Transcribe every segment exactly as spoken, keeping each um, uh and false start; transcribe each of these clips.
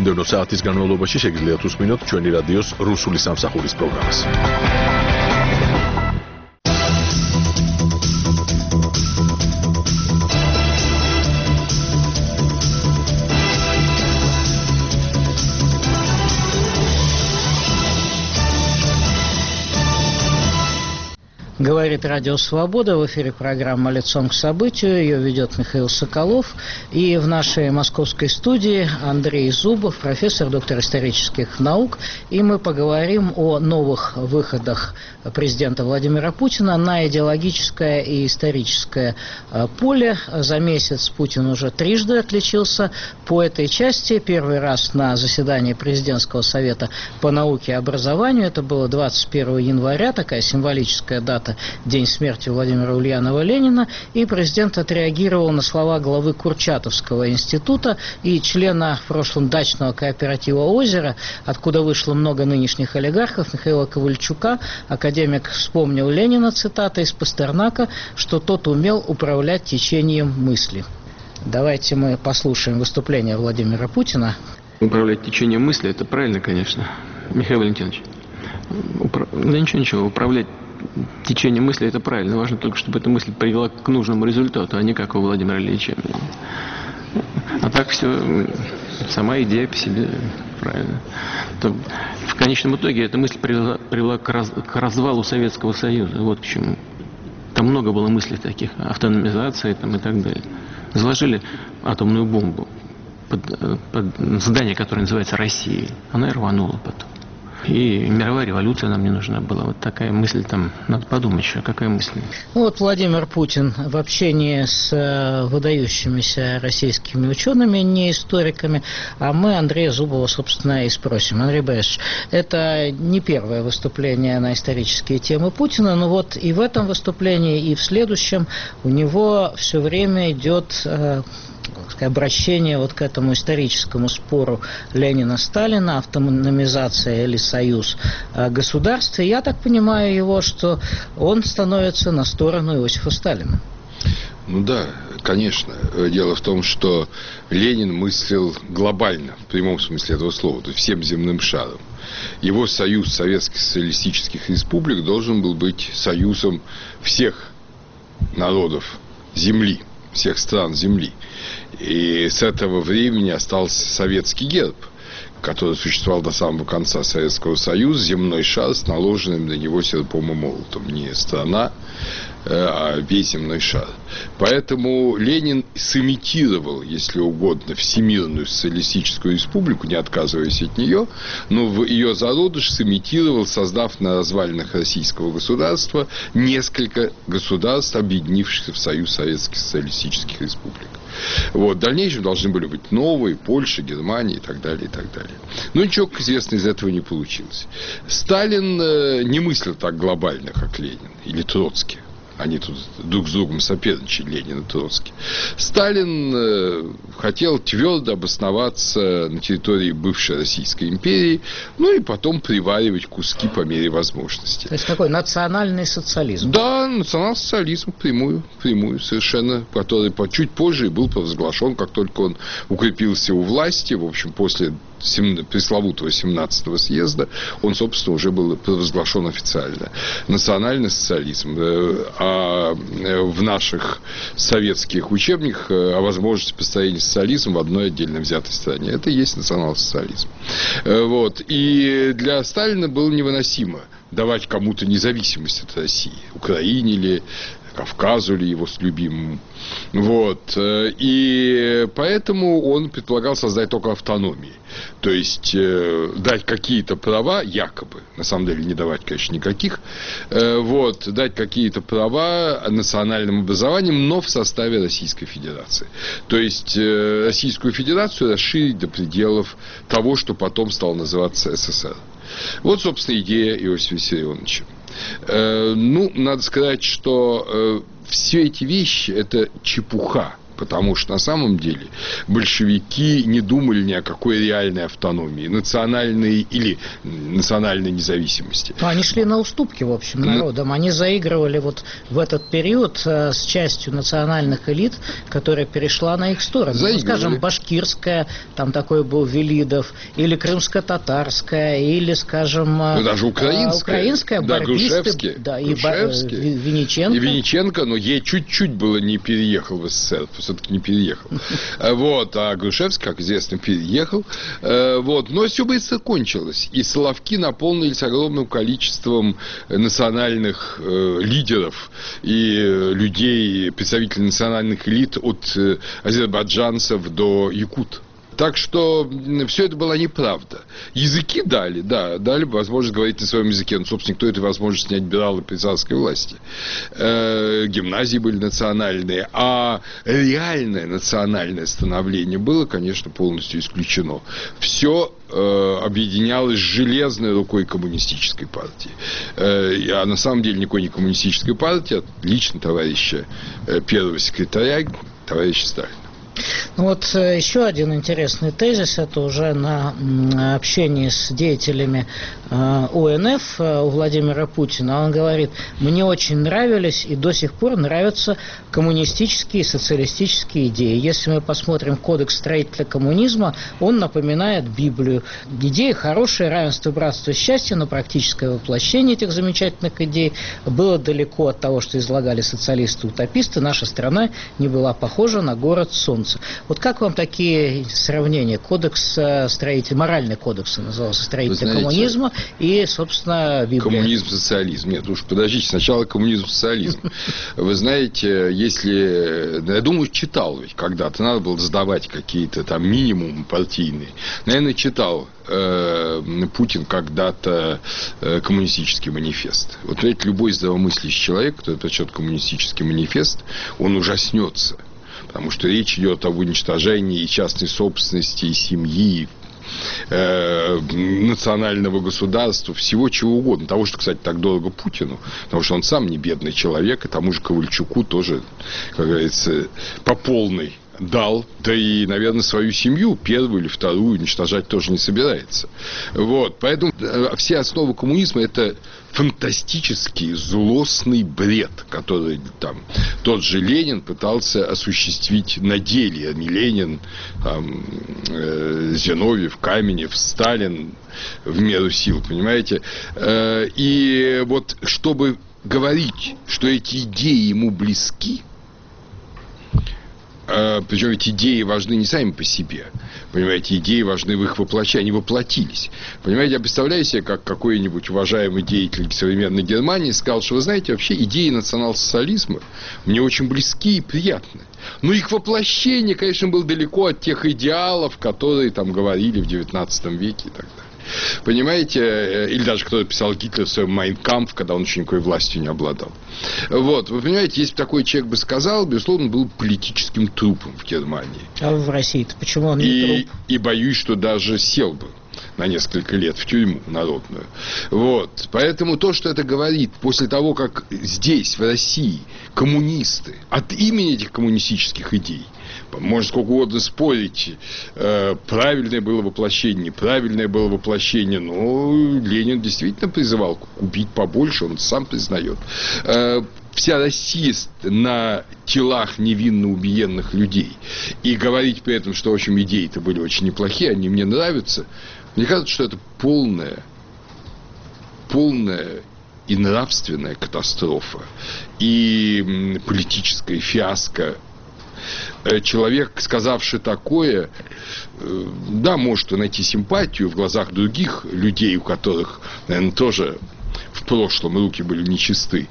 მომდევნო საათის განმავლობაში შეგიძლიათ უსმინოთ ჩვენი რადიოს რუსული სამსახურის პროგრამას. Говорит Радио Свобода, в эфире программа «Лицом к событию», ее ведет Михаил Соколов, и в нашей московской студии Андрей Зубов, профессор, доктор исторических наук, и мы поговорим о новых выходах президента Владимира Путина на идеологическое и историческое поле. За месяц Путин уже трижды отличился по этой части. Первый раз на заседании президентского совета по науке и образованию, это было двадцать первого января, такая символическая дата, день смерти Владимира Ульянова-Ленина, и президент отреагировал на слова главы Курчатовского института и члена в прошлом дачного кооператива «Озеро», откуда вышло много нынешних олигархов, Михаила Ковальчука. Академик вспомнил Ленина, цитата из Пастернака, что тот умел управлять течением мысли. Давайте мы послушаем выступление Владимира Путина. Управлять течением мысли – это правильно, конечно, Михаил Валентинович. Упра... Да ничего, ничего, управлять течение мысли – это правильно. Важно только, чтобы эта мысль привела к нужному результату, а не как у Владимира Ильича. А так все, сама идея по себе правильно. То в конечном итоге эта мысль привела, привела к, раз, к развалу Советского Союза. Вот почему. Там много было мыслей таких, автономизации там, и так далее. Заложили атомную бомбу под, под здание, которое называется Россией. Она и рванула потом. И мировая революция нам не нужна была. Вот такая мысль там, надо подумать еще, какая мысль. Вот Владимир Путин в общении с выдающимися российскими учеными, не историками, а мы Андрея Зубова, собственно, и спросим. Андрей Борисович, это не первое выступление на исторические темы Путина, но вот и в этом выступлении, и в следующем у него все время идет обращение вот к этому историческому спору Ленина-Сталина, автономизация или союз государств. И я так понимаю его, что он становится на сторону Иосифа Сталина. Ну да, конечно. Дело в том, что Ленин мыслил глобально, в прямом смысле этого слова, то есть всем земным шаром. Его союз Советских Социалистических Республик должен был быть союзом всех народов Земли, всех стран Земли. И с этого времени остался советский герб, который существовал до самого конца Советского Союза, земной шар с наложенным на него серпом и молотом. Не страна, а весь земной шар. Поэтому Ленин сымитировал, если угодно, Всемирную социалистическую республику, не отказываясь от нее, но в ее зародыш сымитировал, создав на развалинах российского государства несколько государств, объединившихся в Союз Советских Социалистических Республик. Вот. В дальнейшем должны были быть новые, Польша, Германия и так далее, и так далее. Но ничего, как известно, из этого не получилось. Сталин э, не мыслил так глобально, как Ленин или Троцкий. Они тут друг с другом соперничали, Ленин и Троцкий. Сталин э, хотел твердо обосноваться на территории бывшей Российской империи, ну и потом приваривать куски по мере возможности. То есть такой национальный социализм. Да, национал-социализм прямую, прямую совершенно, который чуть позже был провозглашен, как только он укрепился у власти, в общем, после пресловутого семнадцатого съезда, он, собственно, уже был провозглашен официально. Национальный социализм. А в наших советских учебниках о возможности построения социализма в одной отдельно взятой стране. Это и есть национал-социализм. Вот. И для Сталина было невыносимо давать кому-то независимость от России. Украине ли, Кавказу ли его с любимым. Вот. И поэтому он предполагал создать только автономии. То есть э, дать какие-то права, якобы, на самом деле не давать, конечно, никаких, э, вот, дать какие-то права национальным образованием, но в составе Российской Федерации. То есть э, Российскую Федерацию расширить до пределов того, что потом стало называться СССР. Вот, собственно, идея Иосифа Виссарионовича. Э, ну, надо сказать, что э, все эти вещи – это чепуха. потому что на самом деле большевики не думали ни о какой реальной автономии, национальной или национальной независимости. Ну, они шли на уступки, в общем, народам. Они заигрывали вот в этот период э, с частью национальных элит, которая перешла на их сторону. Ну, скажем, башкирская, там такой был Велидов, или крымско-татарская, или, скажем, ну, даже украинская, украинская да, Грушевский, да, и Грушевский, Винниченко. И Винниченко, но ей чуть-чуть было не переехал в СССР, все-таки не переехал. Вот, а Грушевский, как известно, переехал. Вот, но все быстро кончилось. И Соловки наполнились огромным количеством национальных э, лидеров и людей, представителей национальных элит от э, азербайджанцев до якут. Так что все это была неправда. Языки дали, да, дали возможность говорить на своем языке. Но, собственно, никто этой возможности не отбирал при царской власти. Э, гимназии были национальные, а реальное национальное становление было, конечно, полностью исключено. Все э, объединялось железной рукой коммунистической партии. Э, а на самом деле никакой не коммунистической партии, а лично товарища э, первого секретаря, товарища Сталина. Ну вот еще один интересный тезис, это уже на общении с деятелями УНФ у Владимира Путина. Он говорит: мне очень нравились и до сих пор нравятся коммунистические и социалистические идеи. Если мы посмотрим кодекс строителя коммунизма, он напоминает Библию. Идеи хорошие, равенство, братство, счастье, но практическое воплощение этих замечательных идей было далеко от того, что излагали социалисты-утописты. Наша страна не была похожа на город солнца. Вот как вам такие сравнения? Кодекс строителя, моральный кодекс назывался, строителя коммунизма и, собственно, Библия. Коммунизм, социализм. Нет, уж подождите, сначала коммунизм, социализм. Вы знаете, если... Я думаю, читал ведь когда-то, надо было сдавать какие-то там минимумы партийные. Наверное, читал э, Путин когда-то э, коммунистический манифест. Вот, знаете, любой здравомыслящий человек, кто прочтет коммунистический манифест, он ужаснется. Потому что речь идет об уничтожении и частной собственности, и семьи, э, национального государства, всего чего угодно. Того, что, кстати, так дорого Путину, потому что он сам не бедный человек, и тому же Ковальчуку тоже, как говорится, по полной дал, да и, наверное, свою семью, первую или вторую, уничтожать тоже не собирается. Вот, поэтому все основы коммунизма — это фантастический, злостный бред, который там тот же Ленин пытался осуществить на деле, а не Ленин, там, э, Зиновьев, Каменев, Сталин в меру сил, понимаете? Э, и вот, чтобы говорить, что эти идеи ему близки, причем эти идеи важны не сами по себе. Понимаете, идеи важны в их воплощении. Они воплотились. Понимаете, я представляю себе, как какой-нибудь уважаемый деятель современной Германии сказал, что, вы знаете, вообще идеи национал-социализма мне очень близки и приятны. Но их воплощение, конечно, было далеко от тех идеалов, которые там говорили в девятнадцатом веке и так далее. Понимаете, или даже кто-то писал Гитлер в своем «Майн кампф», когда он еще никакой властью не обладал. Вот, вы понимаете, если бы такой человек бы сказал, безусловно, он был политическим трупом в Германии. А в России-то почему он не и, труп? И боюсь, что даже сел бы на несколько лет в тюрьму народную. Вот. Поэтому то, что это говорит, после того, как здесь, в России, коммунисты от имени этих коммунистических идей, можно сколько угодно спорить, э, правильное было воплощение, неправильное было воплощение, но Ленин действительно призывал убить побольше, он сам признает. Э, вся Россия на телах невинно убиенных людей. И говорить при этом, что, в общем, идеи-то были очень неплохие, они мне нравятся, мне кажется, что это полная, полная и нравственная катастрофа, и политическая фиаско. Человек, сказавший такое, да, может найти симпатию в глазах других людей, у которых, наверное, тоже в прошлом руки были нечисты,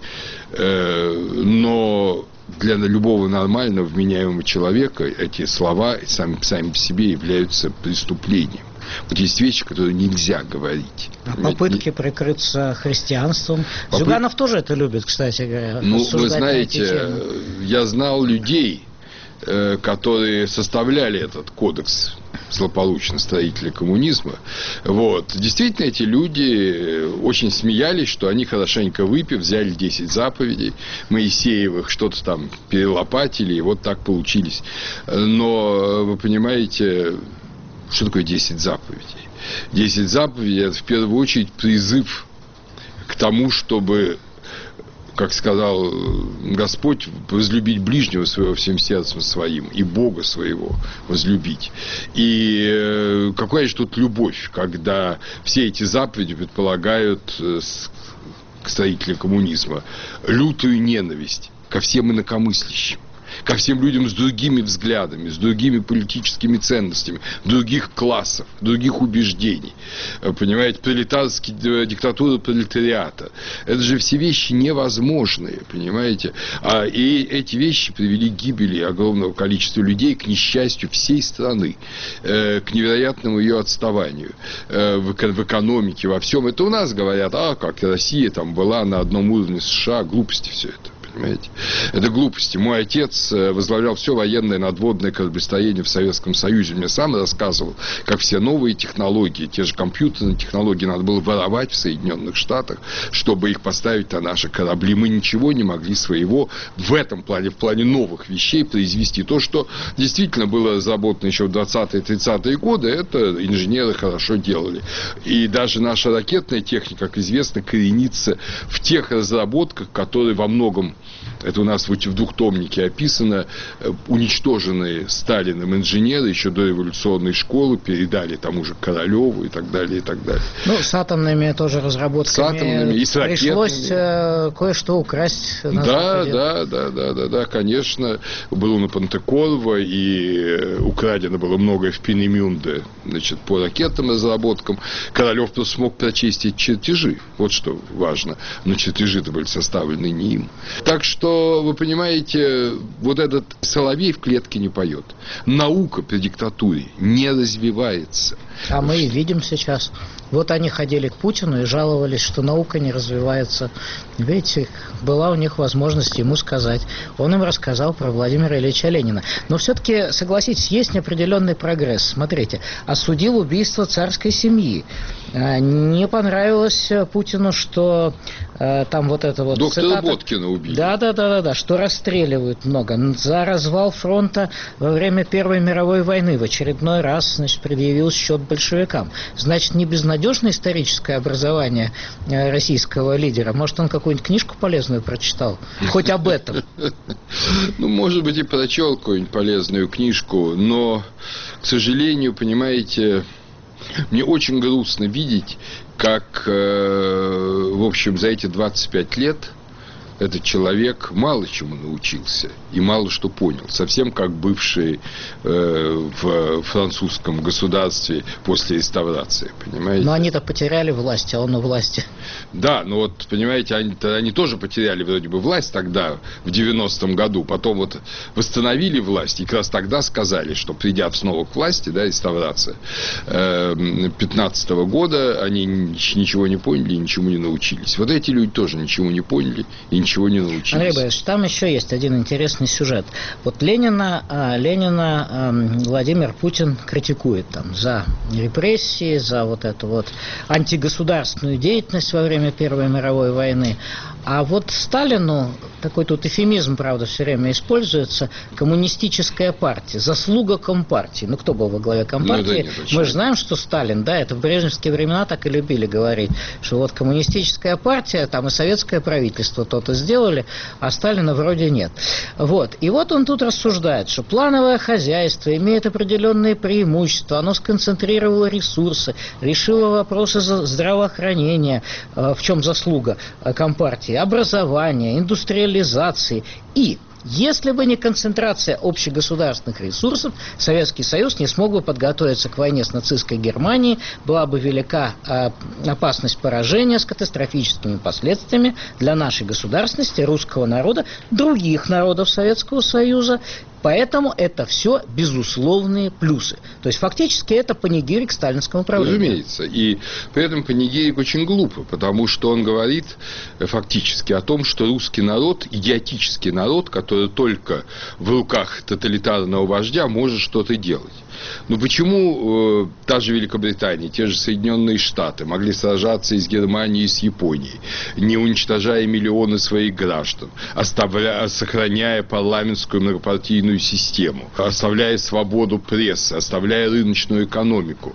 но для любого нормального, вменяемого человека эти слова сами, сами по себе являются преступлением. Вот есть вещи, которые нельзя говорить. А попытки прикрыться христианством. Попыт... Зюганов тоже это любит, кстати говоря. Ну, вы знаете, я знал людей, которые составляли этот кодекс злополучно строители коммунизма. Вот. Действительно, эти люди очень смеялись, что они, хорошенько выпив, взяли десять заповедей Моисеевых, что-то там перелопатили, и вот так получились. Но, вы понимаете, что такое десять заповедей? десять заповедей – это в первую очередь призыв к тому, чтобы, как сказал Господь, возлюбить ближнего своего всем сердцем своим и Бога своего возлюбить. И какая же тут любовь, когда все эти заповеди предполагают к строителям коммунизма лютую ненависть ко всем инакомыслящим, ко всем людям с другими взглядами, с другими политическими ценностями, других классов, других убеждений. Понимаете, пролетарская диктатура пролетариата. Это же все вещи невозможные, понимаете. А и эти вещи привели к гибели огромного количества людей, к несчастью всей страны, к невероятному ее отставанию в экономике, во всем. Это у нас говорят, а как Россия там была на одном уровне с США, глупости все это. Понимаете? Это глупости. Мой отец возглавлял все военное надводное кораблестроение в Советском Союзе. Мне сам рассказывал, как все новые технологии, те же компьютерные технологии надо было воровать в Соединенных Штатах, чтобы их поставить на наши корабли. Мы ничего не могли своего в этом плане, в плане новых вещей произвести. То, что действительно было разработано еще в двадцатые-тридцатые годы, это инженеры хорошо делали. И даже наша ракетная техника, как известно, коренится в тех разработках, которые во многом, это у нас в двухтомнике описано, уничтоженные Сталиным инженеры еще до революционной школы передали тому же Королеву и так далее, и так далее. Ну, с атомными тоже разработками. С атомными и с ракетными. Пришлось э, кое-что украсть. На да, да, да, да, да, да, конечно. Было на Пантекорво, и украдено было многое в Пинемюнде, значит, по ракетным разработкам. Королев просто смог прочесть эти чертежи. Вот что важно. Но чертежи-то были составлены не им. Так что, вы понимаете, вот этот соловей в клетке не поет. Наука при диктатуре не развивается. А мы и видим сейчас. Вот они ходили к Путину и жаловались, что наука не развивается. Видите, была у них возможность ему сказать. Он им рассказал про Владимира Ильича Ленина. Но все-таки, согласитесь, есть неопределенный прогресс. Смотрите, осудил убийство царской семьи. Не понравилось Путину, что э, там вот это вот... Доктора цитата... Боткина убили. Да, да, да, да, да, что расстреливают много. За развал фронта во время Первой мировой войны в очередной раз, значит, предъявил счет большевикам. Значит, не безнадежное историческое образование э, российского лидера. Может, он какую-нибудь книжку полезную прочитал? Хоть об этом. Ну, может быть, и прочел какую-нибудь полезную книжку, но, к сожалению, понимаете, мне очень грустно видеть, как, э, в общем, за эти двадцать пять лет этот человек мало чему научился и мало что понял. Совсем как бывший э, в французском государстве после реставрации, понимаете? Но они-то потеряли власть, а он у власти. Да, но вот, понимаете, они, они тоже потеряли вроде бы власть тогда, в девяностом году. Потом вот восстановили власть, и как раз тогда сказали, что придя снова к власти, да, реставрация э, пятнадцатого года, они ничего не поняли и ничему не научились. Вот эти люди тоже ничего не поняли и ничего не научились. Андрей Борисович, там еще есть один интересный сюжет. Вот Ленина, а, Ленина а, Владимир Путин критикует там за репрессии, за вот эту вот антигосударственную деятельность во время Первой мировой войны. А вот Сталину, такой тут эвфемизм, правда, все время используется, коммунистическая партия, заслуга Компартии. Ну, кто был во главе Компартии? Ну, да, мы же знаем, что Сталин, да, это в брежневские времена так и любили говорить, что вот коммунистическая партия, там и советское правительство то-то сделали, а Сталина вроде нет. Вот. И вот он тут рассуждает, что плановое хозяйство имеет определенные преимущества, оно сконцентрировало ресурсы, решило вопросы здравоохранения, в чем заслуга Компартии, образования, индустриализации. И если бы не концентрация общегосударственных ресурсов, Советский Союз не смог бы подготовиться к войне с нацистской Германией, была бы велика э, опасность поражения с катастрофическими последствиями для нашей государственности, русского народа, других народов Советского Союза. Поэтому это все безусловные плюсы. То есть фактически это панигирик сталинскому правлению. Разумеется. И при этом панигирик очень глупо, потому что он говорит фактически о том, что русский народ, идиотический народ, который только в руках тоталитарного вождя может что-то делать. Ну почему э, та же Великобритания, те же Соединенные Штаты могли сражаться и с Германией, и с Японией, не уничтожая миллионы своих граждан, оставляя, сохраняя парламентскую многопартийную систему, оставляя свободу прессы, оставляя рыночную экономику,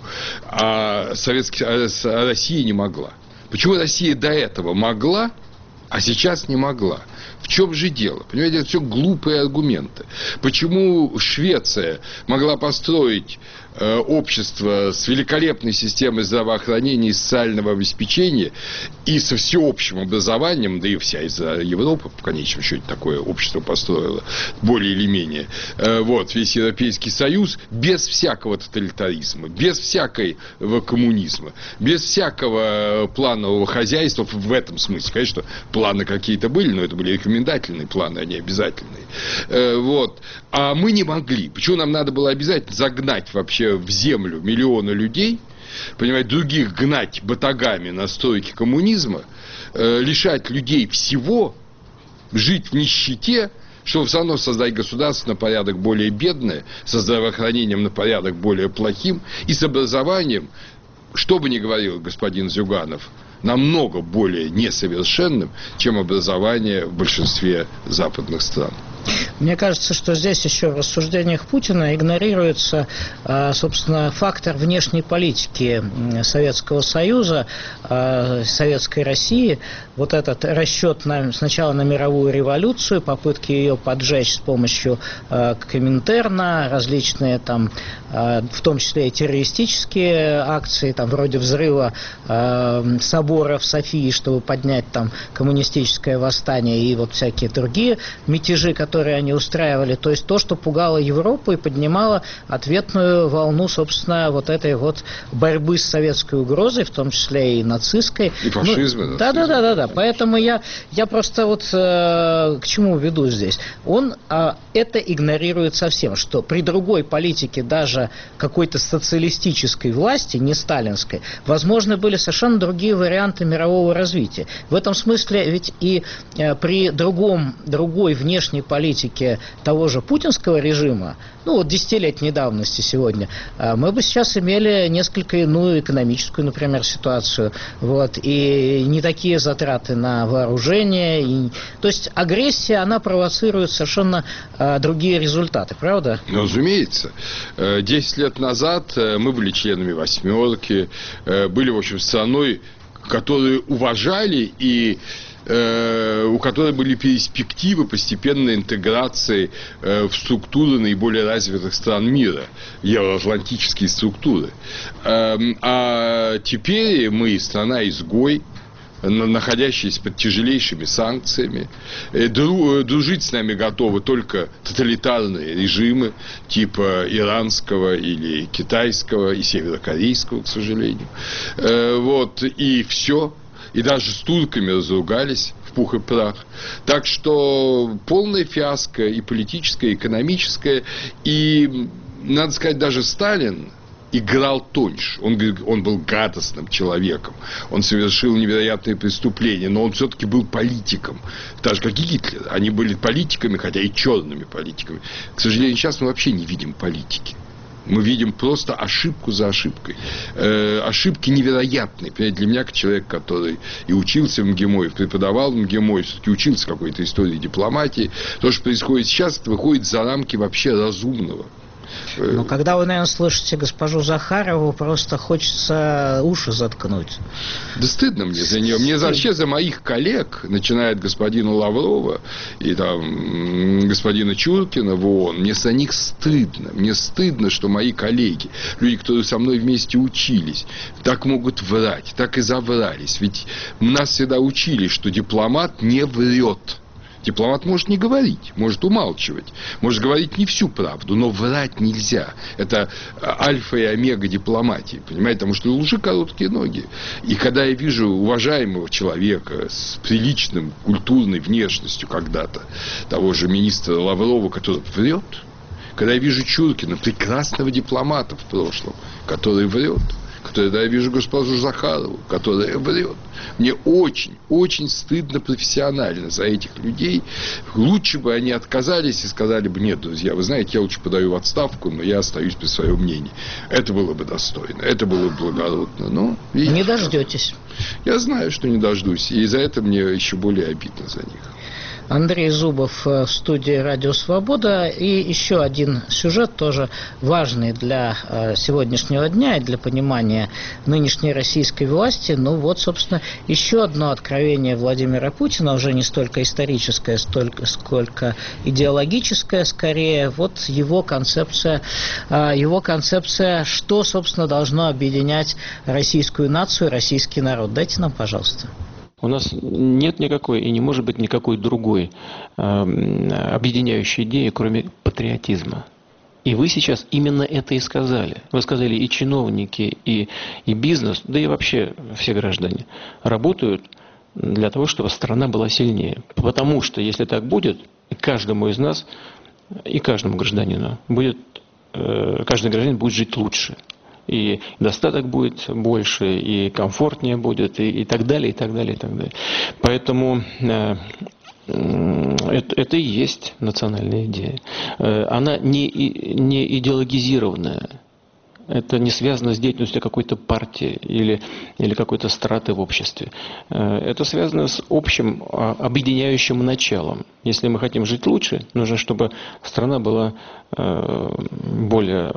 а, Советский, а Россия не могла. Почему Россия до этого могла, а сейчас не могла? В чем же дело? Понимаете, это все глупые аргументы. Почему Швеция могла построить э, общество с великолепной системой здравоохранения и социального обеспечения и со всеобщим образованием, да и вся Европа в конечном счете такое общество построила, более или менее, э, вот, весь Европейский Союз, без всякого тоталитаризма, без всякого коммунизма, без всякого планового хозяйства в этом смысле. Конечно, планы какие-то были, но это были рекомендательные планы, а не обязательные. Э, вот. А мы не могли. Почему нам надо было обязательно загнать вообще в землю миллионы людей, понимаете, других гнать батагами на стройке коммунизма, э, лишать людей всего, жить в нищете, чтобы все равно создать государство на порядок более бедное, со здравоохранением на порядок более плохим и с образованием, что бы ни говорил господин Зюганов, намного более несовершенным, чем образование в большинстве западных стран. Мне кажется, что здесь еще в рассуждениях Путина игнорируется, собственно, фактор внешней политики Советского Союза, Советской России. Вот этот расчет на, сначала на мировую революцию, попытки ее поджечь с помощью Коминтерна, различные там, в том числе и террористические акции, там, вроде взрыва собора в Софии, чтобы поднять там коммунистическое восстание и вот всякие другие мятежи, которые они устраивали. То есть то, что пугало Европу и поднимало ответную волну, собственно, вот этой вот борьбы с советской угрозой, в том числе и нацистской. И фашизма. Ну, да, да, да, да, да. Поэтому я, я просто вот э, к чему веду здесь. Он э, это игнорирует совсем, что при другой политике даже какой-то социалистической власти, не сталинской, возможно, были совершенно другие варианты мирового развития. В этом смысле ведь и э, при другом, другой внешней политике того же путинского режима, ну вот десятилетней давности сегодня, мы бы сейчас имели несколько иную экономическую, например, ситуацию, вот, и не такие затраты на вооружение, и, то есть агрессия, она провоцирует совершенно а, другие результаты, правда? Ну, разумеется. Десять лет назад мы были членами «восьмерки», были, в общем, страной, которую уважали и у которой были перспективы постепенной интеграции в структуры наиболее развитых стран мира, евроатлантические структуры. А теперь мы страна-изгой, находящиеся под тяжелейшими санкциями. Дружить с нами готовы только тоталитарные режимы типа иранского или китайского и северокорейского, к сожалению. Вот, и все. И даже с турками разругались в пух и прах. Так что полная фиаско и политическое, и экономическое. И, надо сказать, даже Сталин играл тоньше. Он, он был гадостным человеком. Он совершил невероятные преступления. Но он все-таки был политиком. Так же, как и Гитлер. Они были политиками, хотя и черными политиками. К сожалению, сейчас мы вообще не видим политики. Мы видим просто ошибку за ошибкой. Э, ошибки невероятные. Понимаете, для меня, как человек, который и учился в МГИМО, и преподавал в МГИМО, и все-таки учился какой-то истории дипломатии, то, что происходит сейчас, это выходит за рамки вообще разумного. Но когда вы, наверное, слышите госпожу Захарову, просто хочется уши заткнуть. Да стыдно мне за нее. Мне вообще за моих коллег, начиная от господина Лаврова и там господина Чуркина в ООН, мне за них стыдно. Мне стыдно, что мои коллеги, люди, которые со мной вместе учились, так могут врать, так и заврались. Ведь нас всегда учили, что дипломат не врет. Дипломат может не говорить, может умалчивать, может говорить не всю правду, но врать нельзя. Это альфа и омега дипломатии, понимаете, потому что у лжи короткие ноги. И когда я вижу уважаемого человека с приличным, культурной внешностью когда-то, того же министра Лаврова, который врет, когда я вижу Чуркина, прекрасного дипломата в прошлом, который врет, когда я вижу госпожу Захарову, которая врет. Мне очень, очень стыдно профессионально за этих людей. Лучше бы они отказались и сказали бы: нет, друзья, вы знаете, я лучше подаю в отставку, но я остаюсь при своем мнении. Это было бы достойно, это было бы благородно. Но, видите, не дождетесь. Я знаю, что не дождусь, и за это мне еще более обидно за них. Андрей Зубов в студии «Радио Свобода». И еще один сюжет, тоже важный для сегодняшнего дня и для понимания нынешней российской власти. Ну вот, собственно, еще одно откровение Владимира Путина, уже не столько историческое, столько, сколько идеологическое, скорее. Вот его концепция, его концепция, что, собственно, должно объединять российскую нацию, российский народ. Дайте нам, пожалуйста. У нас нет никакой и не может быть никакой другой э, объединяющей идеи, кроме патриотизма. И вы сейчас именно это и сказали. Вы сказали, и чиновники, и, и бизнес, да и вообще все граждане работают для того, чтобы страна была сильнее. Потому что, если так будет, каждому из нас и каждому гражданину будет, э, каждый гражданин будет жить лучше. И достаток будет больше, и комфортнее будет, и, и так далее, и так далее, и так далее. Поэтому э, э, это, это и есть национальная идея. Э, она не, не идеологизированная. Это не связано с деятельностью какой-то партии или, или какой-то страты в обществе. Это связано с общим объединяющим началом. Если мы хотим жить лучше, нужно, чтобы страна была более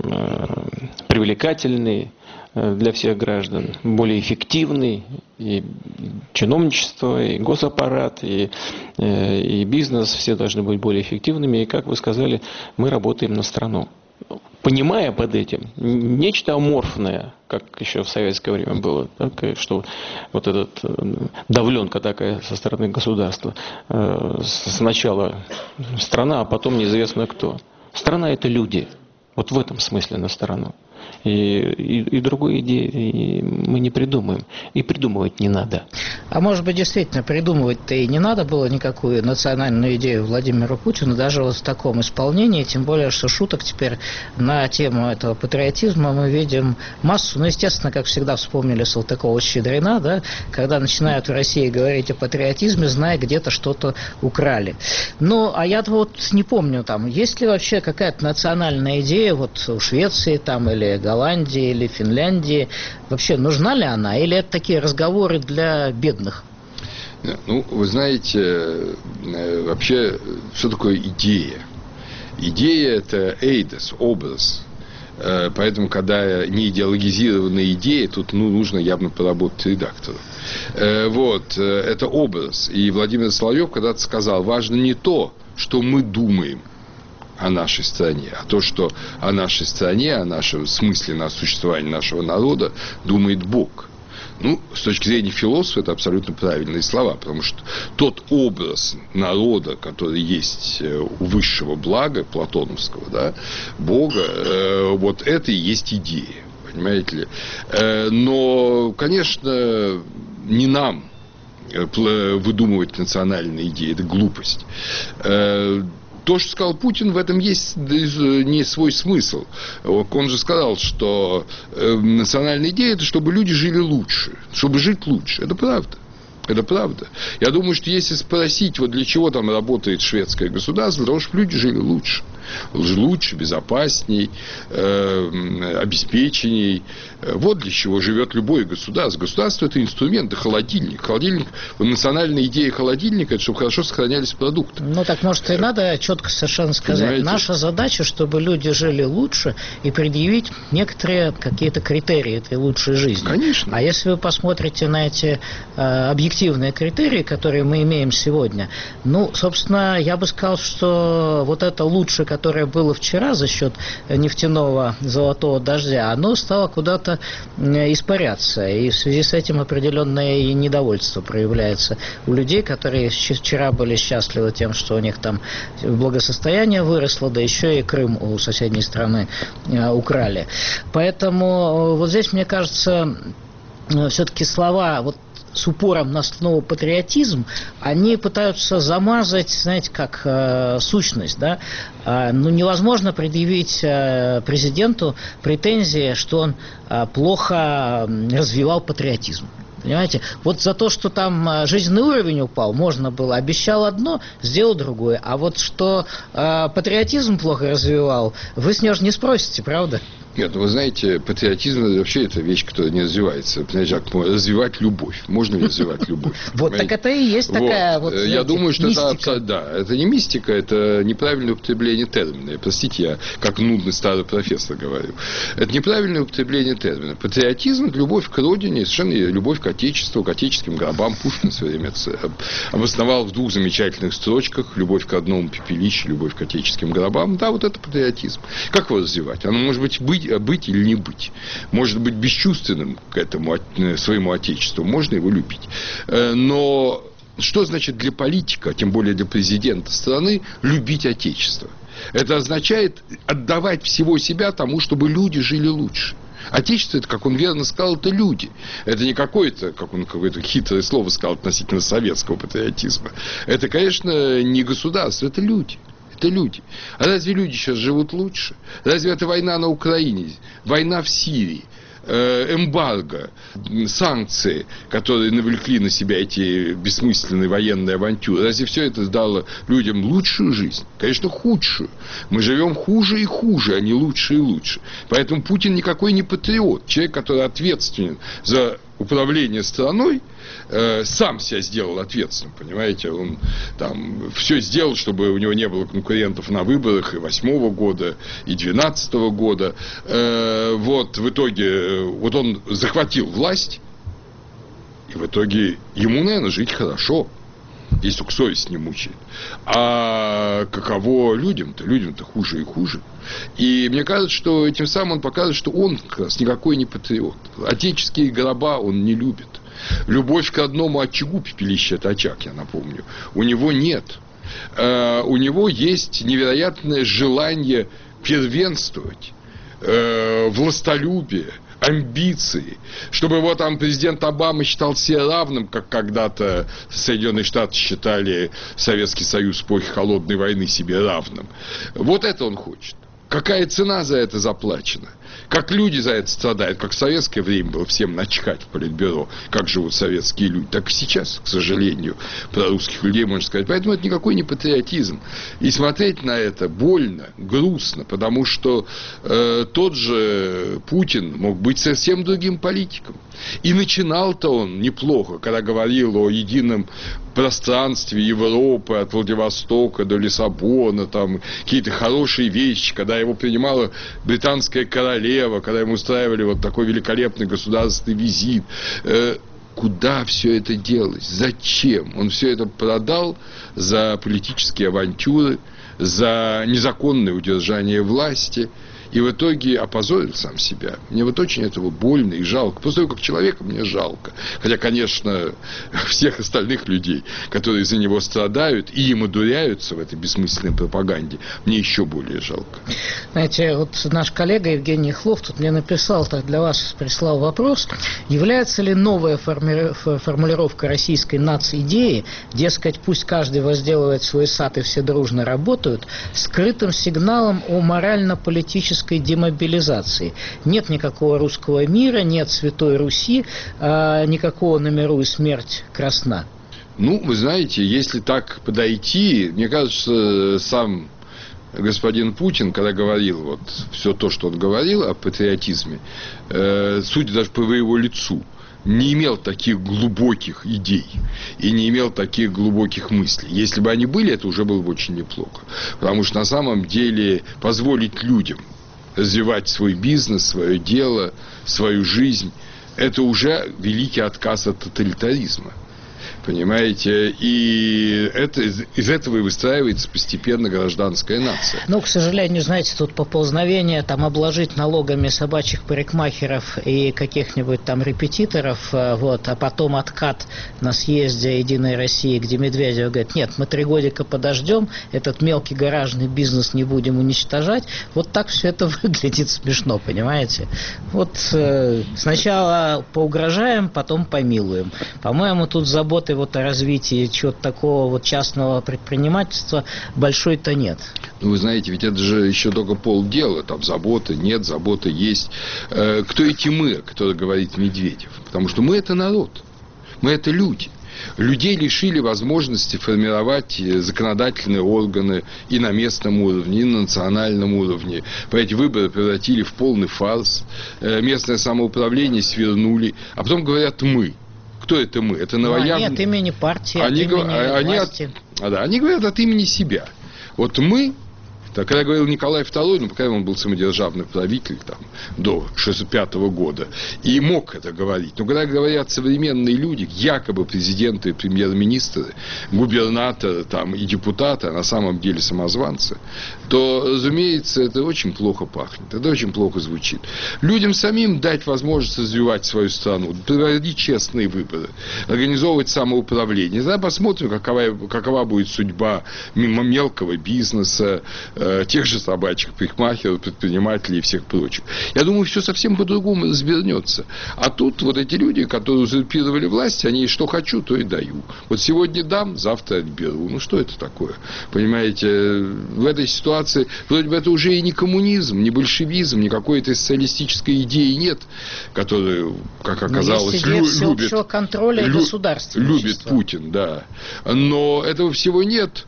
привлекательной для всех граждан, более эффективной. И чиновничество, и госаппарат, и, и бизнес, все должны быть более эффективными. И, как вы сказали, мы работаем на страну. Понимая под этим нечто аморфное, как еще в советское время было, так, что вот этот давленка такая со стороны государства, сначала страна, а потом неизвестно кто. Страна — это люди. Вот в этом смысле на сторону. И, и, и другой идеи мы не придумаем. И придумывать не надо. А может быть, действительно, придумывать-то и не надо было никакую национальную идею Владимиру Путину, даже вот в таком исполнении, тем более, что шуток теперь на тему этого патриотизма мы видим массу. Ну, естественно, как всегда вспомнили Салтыкова-Щедрина, да, когда начинают в России говорить о патриотизме, зная, где-то что-то украли. Ну, а я вот не помню, там, есть ли вообще какая-то национальная идея вот у Швеции там или Голландии или Финляндии, вообще нужна ли она, или это такие разговоры для бедных? Ну, вы знаете, вообще, что такое идея? Идея – это эйдос, образ. Поэтому, когда не идеологизированная идея, тут ну, нужно явно поработать редактору. Вот, это образ. И Владимир Соловьев когда-то сказал, важно не то, что мы думаем о нашей стране, а то, что о нашей стране, о нашем смысле на существование нашего народа думает Бог. Ну, с точки зрения философа, это абсолютно правильные слова, потому что тот образ народа, который есть у высшего блага, платоновского, да, Бога, э, вот это и есть идея, понимаете ли. Э, но, конечно, не нам выдумывать национальные идеи, это глупость. Э, То, что сказал Путин, в этом есть не свой смысл. Он же сказал, что национальная идея – это чтобы люди жили лучше, чтобы жить лучше. Это правда. Это правда. Я думаю, что если спросить, вот для чего там работает шведское государство, для того, чтобы люди жили лучше. Лучше, безопасней, э, обеспеченней. Вот для чего живет любое государство. Государство – это инструмент, это холодильник. Холодильник, национальная идея холодильника – это чтобы хорошо сохранялись продукты. Ну, так, может, и надо четко совершенно сказать. Понимаете? Наша задача, чтобы люди жили лучше и предъявить некоторые какие-то критерии этой лучшей жизни. Конечно. А если вы посмотрите на эти э, объективные критерии, которые мы имеем сегодня, ну, собственно, я бы сказал, что вот это лучшее, которое было вчера за счет нефтяного золотого дождя, оно стало куда-то испаряться. И в связи с этим определенное и недовольство проявляется у людей, которые вчера были счастливы тем, что у них там благосостояние выросло, да еще и Крым у соседней страны украли. Поэтому вот здесь, мне кажется, все-таки слова... Вот с упором на слово патриотизм, они пытаются замазать, знаете, как э, сущность, да. Э, ну, невозможно предъявить э, президенту претензии, что он э, плохо развивал патриотизм. Понимаете? Вот за то, что там жизненный уровень упал, можно было. Обещал одно, сделал другое. А вот что э, патриотизм плохо развивал, вы с него же не спросите, правда? Нет, ну вы знаете, патриотизм вообще это вещь, которая не развивается. Понимаете, развивать любовь. Можно ли развивать любовь? Вот так это и есть такая вот, я думаю, что это да, это не мистика, это неправильное употребление термина. Простите, я как нудный старый профессор говорю. Это неправильное употребление термина. Патриотизм – это любовь к родине, совершенно любовь к отечеству, к отеческим гробам. Пушкин в свое время обосновал в двух замечательных строчках: любовь к родному пепелищу, любовь к отеческим гробам. Да, вот это патриотизм. Как его развивать? Оно может быть быть быть или не быть. Может быть бесчувственным к этому своему отечеству. Можно его любить. Но что значит для политика, тем более для президента страны, любить отечество? Это означает отдавать всего себя тому, чтобы люди жили лучше. Отечество, это, как он верно сказал, это люди. Это не какое-то, как он какое-то хитрое слово сказал относительно советского патриотизма. Это, конечно, не государство, это люди. Это люди. А разве люди сейчас живут лучше? Разве это война на Украине, война в Сирии, эмбарго, санкции, которые навлекли на себя эти бессмысленные военные авантюры? Разве все это дало людям лучшую жизнь? Конечно, худшую. Мы живем хуже и хуже, а не лучше и лучше. Поэтому Путин никакой не патриот. Человек, который ответственен за управление страной, э, сам себя сделал ответственным, понимаете, он там все сделал, чтобы у него не было конкурентов на выборах и восьмого года, и двенадцатого года. Э, вот в итоге, вот он захватил власть, и в итоге ему, наверное, жить хорошо, если только совесть не мучает. А каково людям-то? Людям-то хуже и хуже. И мне кажется, что этим самым он показывает, что он как раз никакой не патриот. Отеческие гроба он не любит. Любовь к одному очагу, пепелище — это очаг, я напомню, у него нет. У него есть невероятное желание первенствовать, властолюбие, амбиции, чтобы его там президент Обама считал себя равным, как когда-то Соединенные Штаты считали Советский Союз в эпохе Холодной войны себе равным. Вот это он хочет. Какая цена за это заплачена? Как люди за это страдают? Как в советское время было всем начхать в политбюро, как живут советские люди, так и сейчас, к сожалению, про русских людей можно сказать. Поэтому это никакой не патриотизм. И смотреть на это больно, грустно, потому что э, тот же Путин мог быть совсем другим политиком. И начинал-то он неплохо, когда говорил о едином пространстве Европы от Владивостока до Лиссабона, там какие-то хорошие вещи, когда его принимала британская королева, когда ему устраивали вот такой великолепный государственный визит. Э, куда все это делось? Зачем? Он все это продал за политические авантюры, за незаконное удержание власти. И в итоге опозорил сам себя. Мне вот очень этого больно и жалко. После того, как человека, мне жалко. Хотя, конечно, всех остальных людей, которые из-за него страдают и им одуряются в этой бессмысленной пропаганде, мне еще более жалко. Знаете, вот наш коллега Евгений Хлов тут мне написал, так для вас прислал вопрос: является ли новая форми... формулировка российской нацидеи, дескать, пусть каждый возделывает свой сад и все дружно работают, скрытым сигналом о морально-политической демобилизации? Нет никакого русского мира, нет Святой Руси, э, никакого на миру и смерть красна. Ну, вы знаете, если так подойти, мне кажется, сам господин Путин, когда говорил вот все то, что он говорил о патриотизме, э, судя даже по его лицу, не имел таких глубоких идей и не имел таких глубоких мыслей. Если бы они были, это уже было бы очень неплохо. Потому что на самом деле позволить людям развивать свой бизнес, свое дело, свою жизнь, это уже великий отказ от тоталитаризма. Понимаете? И это, из, из этого и выстраивается постепенно гражданская нация. Ну, к сожалению, знаете, тут поползновение там обложить налогами собачьих парикмахеров и каких-нибудь там репетиторов, вот, а потом откат на съезде «Единой России», где Медведев говорит: нет, мы три годика подождем, этот мелкий гаражный бизнес не будем уничтожать. Вот так все это выглядит смешно, понимаете? Вот э, сначала поугрожаем, потом помилуем. По-моему, тут заботы вот о развитии чего-то такого вот частного предпринимательства большой-то нет. Ну, вы знаете, ведь это же еще только полдела. Там заботы нет, заботы есть. Э, кто эти мы, о которых говорит Медведев? Потому что мы – это народ. Мы – это люди. Людей лишили возможности формировать законодательные органы и на местном уровне, и на национальном уровне. Эти выборы превратили в полный фарс. Местное самоуправление свернули. А потом говорят «мы». Кто это «мы»? Это новоявные... Ну, они от имени партии, они, от имени они власти. От... Да, они говорят от имени себя. Вот «мы». Так, когда говорил Николай второй, ну, пока он был самодержавный правитель там, до шестьдесят пятого года, и мог это говорить. Но когда говорят современные люди, якобы президенты, премьер-министры, губернаторы там, и депутаты, а на самом деле самозванцы, то, разумеется, это очень плохо пахнет, это очень плохо звучит. Людям самим дать возможность развивать свою страну, проводить честные выборы, организовывать самоуправление. Тогда посмотрим, какова, какова будет судьба мелкого бизнеса, тех же собачьих парикмахеров, предпринимателей и всех прочих. Я думаю, все совсем по-другому развернется. А тут вот эти люди, которые узурпировали власть, они что хочу, то и даю. Вот сегодня дам, завтра отберу. Ну, что это такое? Понимаете, в этой ситуации вроде бы это уже и не коммунизм, не большевизм, ни какой-то социалистической идеи нет, которую, как оказалось, лю- любит, контроля лю- любит любит Путин, да. Но этого всего нет.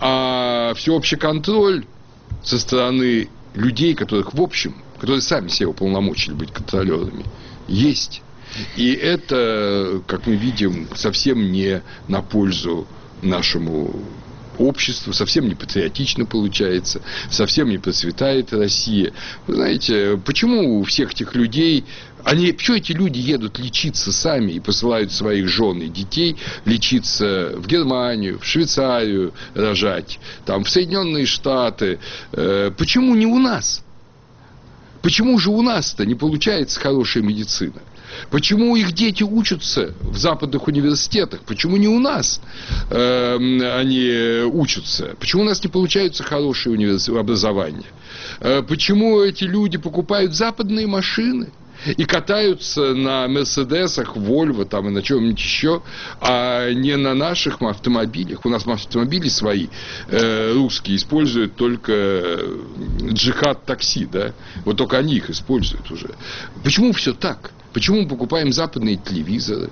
А всеобщий контроль со стороны людей, которых в общем, которые сами себя уполномочили быть контролерами, есть. И это, как мы видим, совсем не на пользу нашему обществу, совсем не патриотично получается, совсем не процветает Россия. Вы знаете, почему у всех этих людей, они, почему эти люди едут лечиться сами и посылают своих жен и детей лечиться в Германию, в Швейцарию рожать, там, в Соединенные Штаты? Почему не у нас? Почему же у нас-то не получается хорошая медицина? Почему их дети учатся в западных университетах? Почему не у нас э, они учатся? Почему у нас не получаются хорошие универс... образования? Э, почему эти люди покупают западные машины и катаются на Мерседесах, Вольво там, и на чем-нибудь еще, а не на наших автомобилях? У нас автомобили свои, э, русские, используют только джихад-такси, да? Вот только они их используют уже. Почему все так? Почему мы покупаем западные телевизоры,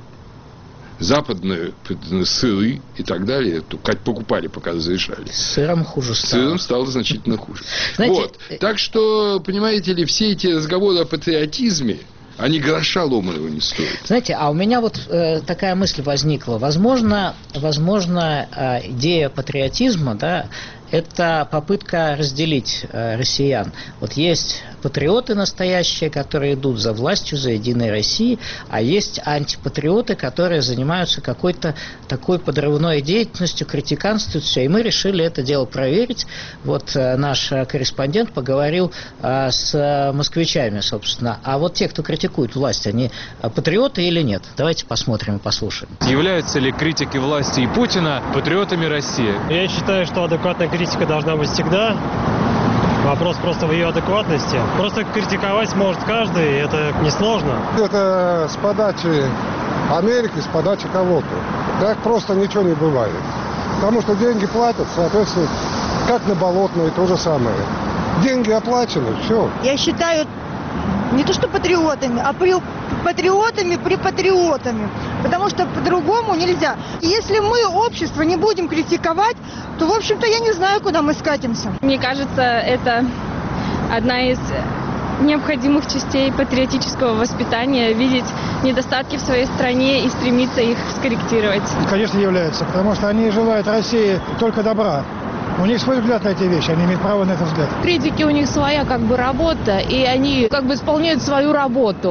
западные сыры и так далее? Как покупали, пока разрешали. С сыром хуже стало. С сыром стало значительно хуже. Знаете, вот. Так что, понимаете ли, все эти разговоры о патриотизме, они гроша ломаного не стоят. Знаете, а у меня вот э, такая мысль возникла. Возможно, возможно э, идея патриотизма, да, это попытка разделить э, россиян. Вот есть патриоты настоящие, которые идут за властью, за Единой Россией, а есть антипатриоты, которые занимаются какой-то такой подрывной деятельностью, критиканствуют все. И мы решили это дело проверить. Вот э, наш корреспондент поговорил э, с москвичами, собственно. А вот те, кто критикует власть, они патриоты или нет? Давайте посмотрим и послушаем. Являются ли критики власти и Путина патриотами России? Я считаю, что адекватная критика должна быть всегда. Вопрос просто в ее адекватности. Просто критиковать может каждый, и это несложно. Это с подачи Америки, с подачи кого-то. Так просто ничего не бывает. Потому что деньги платят, соответственно, как на Болотной, то же самое. Деньги оплачены, все. Я считаю, не то что патриотами, а при, патриотами при патриотами. Потому что по-другому нельзя. И если мы, общество, не будем критиковать, то, в общем-то, я не знаю, куда мы скатимся. Мне кажется, это одна из необходимых частей патриотического воспитания, видеть недостатки в своей стране и стремиться их скорректировать. Конечно, являются, потому что они желают России только добра. У них свой взгляд на эти вещи, они имеют право на этот взгляд. Критики у них своя как бы работа, и они как бы исполняют свою работу.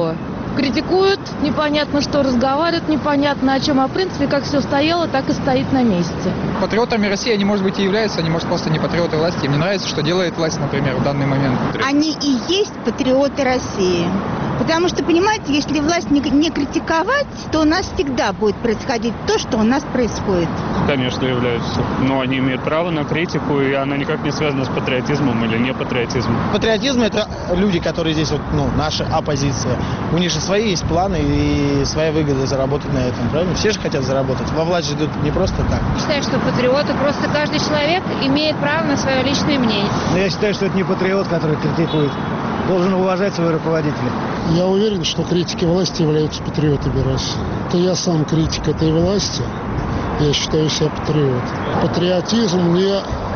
критикуют, непонятно что, разговаривают, непонятно о чем, а в принципе, как все стояло, так и стоит на месте. Патриотами России они, может быть, и являются, они, может, просто не патриоты власти. Им не нравится, что делает власть, например, в данный момент. Они и есть патриоты России. Потому что, понимаете, если власть не, не критиковать, то у нас всегда будет происходить то, что у нас происходит. Конечно, являются. Но они имеют право на критику, и она никак не связана с патриотизмом или не патриотизмом. Патриотизм – это люди, которые здесь, вот, ну, наша оппозиция. У них же свои есть планы и своя выгода заработать на этом, правильно? Все же хотят заработать. Во власть же идут не просто так. Я считаю, что патриоты просто каждый человек имеет право на свое личное мнение. Но я считаю, что это не патриот, который критикует. Должен уважать своего руководителя. Я уверен, что критики власти являются патриотами России. Это я сам критик этой власти. Я считаю себя патриотом. Патриотизм не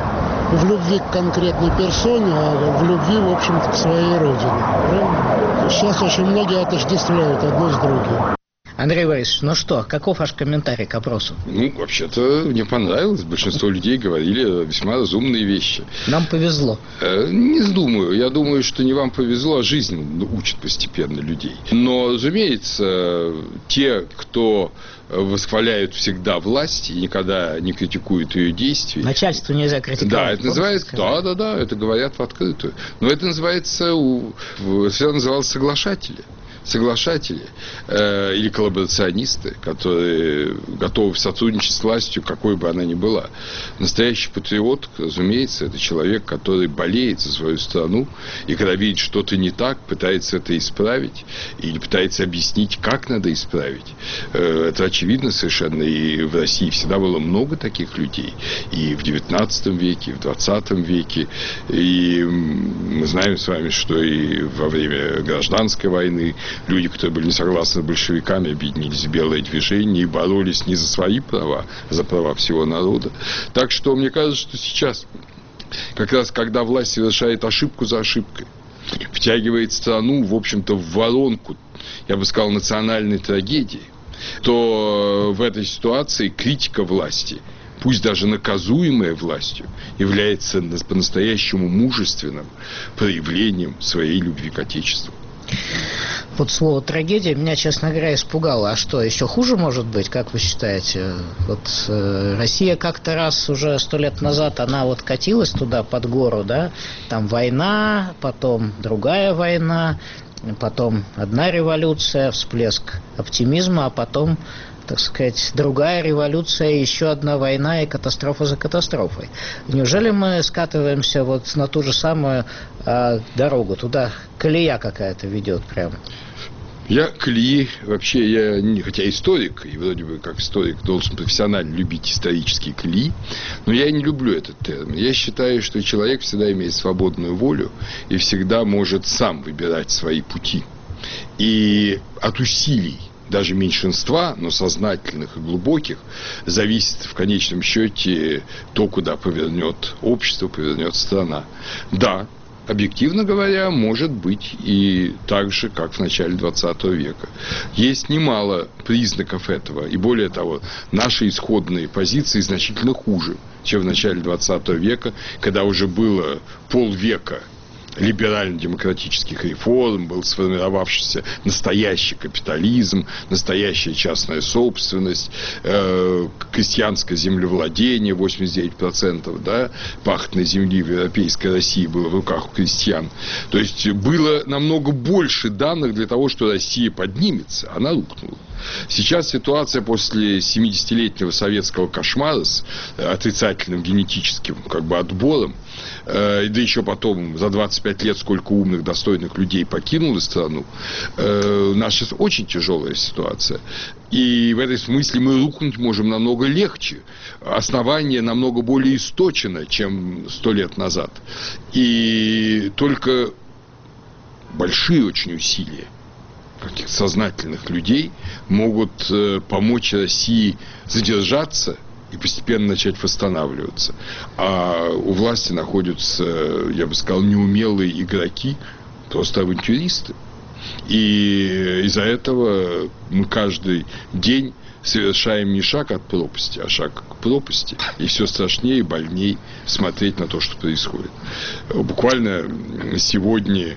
в любви к конкретной персоне, а в любви, в общем-то, к своей родине. Правильно? Сейчас очень многие отождествляют одно с другим. Андрей Борисович, ну что, каков ваш комментарий к опросу? Ну, вообще-то, мне понравилось. Большинство людей говорили весьма разумные вещи. Нам повезло. Э, не думаю. Я думаю, что не вам повезло, а жизнь учит постепенно людей. Но, разумеется, те, кто восхваляют всегда власть и никогда не критикуют ее действия. Начальство нельзя критиковать. Да, это называется, да, да, да, это говорят в открытую. Но это называется, это называлось соглашатели. Соглашатели э, или коллаборационисты, которые готовы сотрудничать с властью, какой бы она ни была. Настоящий патриот, разумеется, это человек, который болеет за свою страну, и когда видит что-то не так, пытается это исправить, или пытается объяснить, как надо исправить. Э, это очевидно совершенно, и в России всегда было много таких людей, и в девятнадцатом веке, и в двадцатом веке, и мы знаем с вами, что и во время гражданской войны люди, которые были не согласны с большевиками, объединились в белое движение и боролись не за свои права, а за права всего народа. Так что мне кажется, что сейчас, как раз когда власть совершает ошибку за ошибкой, втягивает страну, в общем-то, в воронку, я бы сказал, национальной трагедии, то в этой ситуации критика власти, пусть даже наказуемая властью, является по-настоящему мужественным проявлением своей любви к Отечеству. Вот слово «трагедия» меня, честно говоря, испугало. А что, еще хуже может быть, как вы считаете? Вот э, Россия как-то раз уже сто лет назад, она вот катилась туда под гору, да? Там война, потом другая война, потом одна революция, всплеск оптимизма, а потом, так сказать, другая революция, еще одна война и катастрофа за катастрофой. Неужели мы скатываемся вот на ту же самую э, дорогу? Туда колея какая-то ведет прямо. Я колеи, вообще, я, не, хотя историк, и вроде бы как историк должен профессионально любить исторические колеи, но я не люблю этот термин. Я считаю, что человек всегда имеет свободную волю и всегда может сам выбирать свои пути. И от усилий даже меньшинства, но сознательных и глубоких, зависит в конечном счете то, куда повернет общество, повернет страна. Да, объективно говоря, может быть и так же, как в начале двадцатого века. Есть немало признаков этого. И более того, наши исходные позиции значительно хуже, чем в начале двадцатого века, когда уже было полвека либерально-демократических реформ, был сформировавшийся настоящий капитализм, настоящая частная собственность, э, крестьянское землевладение, восемьдесят девять процентов, да, пахотной земли в европейской России было в руках у крестьян. То есть было намного больше данных для того, что Россия поднимется, она рухнула. Сейчас ситуация после семидесятилетнего советского кошмара с отрицательным генетическим как бы отбором, э, да еще потом за двадцать пять лет сколько умных, достойных людей покинуло страну, э, у нас сейчас очень тяжелая ситуация. И в этой смысле мы рухнуть можем намного легче. Основание намного более источено, чем сто лет назад. И только большие очень усилия каких-то сознательных людей могут э, помочь России задержаться и постепенно начать восстанавливаться. А у власти находятся, я бы сказал, неумелые игроки, просто авантюристы. И из-за этого мы каждый день совершаем не шаг от пропасти, а шаг к пропасти. И все страшнее и больнее смотреть на то, что происходит. Буквально сегодня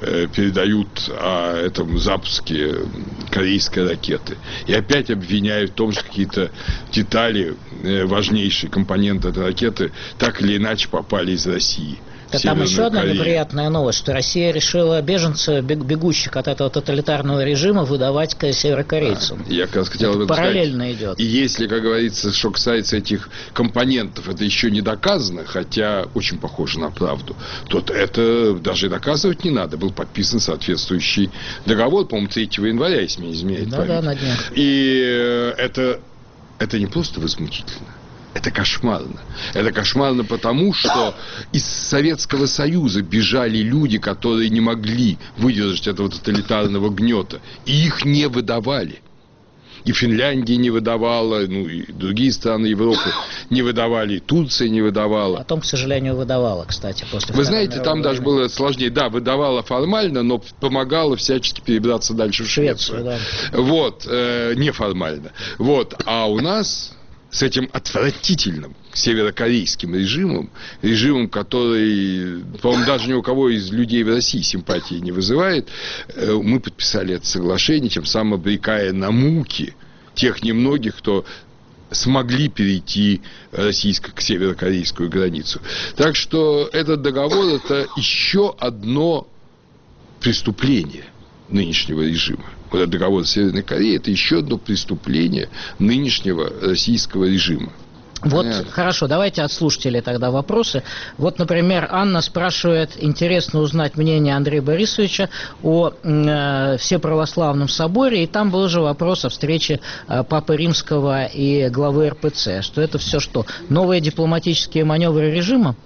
передают о этом запуске корейской ракеты. И опять обвиняют в том, что какие-то детали, важнейшие компоненты этой ракеты, так или иначе попали из России. Да, там еще одна Корею. неприятная новость, что Россия решила беженцев, бегущих от этого тоталитарного режима, выдавать к северокорейцам. А, я как раз хотел об этом параллельно сказать. идет. И если, как говорится, что касается этих компонентов, это еще не доказано, хотя очень похоже на правду, то это даже доказывать не надо. Был подписан соответствующий договор, по-моему, третьего января, если меня не изменяет да, память. Да, на днях. И это, это не просто возмутительно. Это кошмарно. Это кошмарно потому, что из Советского Союза бежали люди, которые не могли выдержать этого тоталитарного гнета. И их не выдавали. И Финляндия не выдавала, ну и другие страны Европы не выдавали, и Турция не выдавала. Потом, к сожалению, выдавала, кстати, после Вы знаете, там даже было сложнее. Да, выдавала формально, но помогала всячески перебраться дальше в Швецию. Швецию да. Вот, э, неформально. Вот, а у нас... с этим отвратительным северокорейским режимом, режимом, который, по-моему, даже ни у кого из людей в России симпатии не вызывает, мы подписали это соглашение, тем самым обрекая на муки тех немногих, кто смогли перейти российско к северокорейскую границу. Так что этот договор – это еще одно преступление нынешнего режима. Вот этот договор с Северной Кореей – это еще одно преступление нынешнего российского режима. Вот, Понятно. Хорошо, давайте от слушателей тогда вопросы. Вот, например, Анна спрашивает, интересно узнать мнение Андрея Борисовича о э, Всеправославном соборе, и там был же вопрос о встрече э, Папы Римского и главы эр пэ цэ, что это все что, новые дипломатические маневры режима?